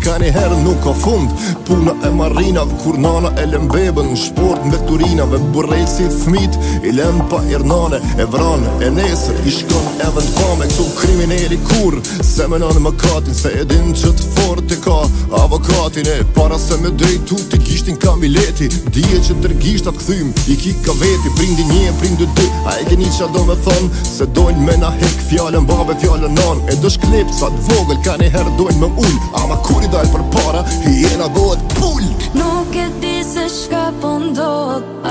ka një herë nuk ka fund. Puna e marinave, kur nana e lën bebën, shport në veturinave, burrej si fmit, i lën pa irnane, e vrane, e nesër, i shkon e vend pame, këtu krimineli kur, se menon më katin, se edin që të fort e ka avokatin e, para se me drejtu ti gishtin ka mileti, dije që tërgishtat këthym, i ki ka veti, prindi një, prindi dy, a e geni qa do me thon, se dojnë me na hek fjallën babe, fjallën nan, e do shklep sa t'vogël, ka një herë dojnë me ull, ama kur i dal për para, hyena bëhet pull. Nuk e di se shka po ndodh.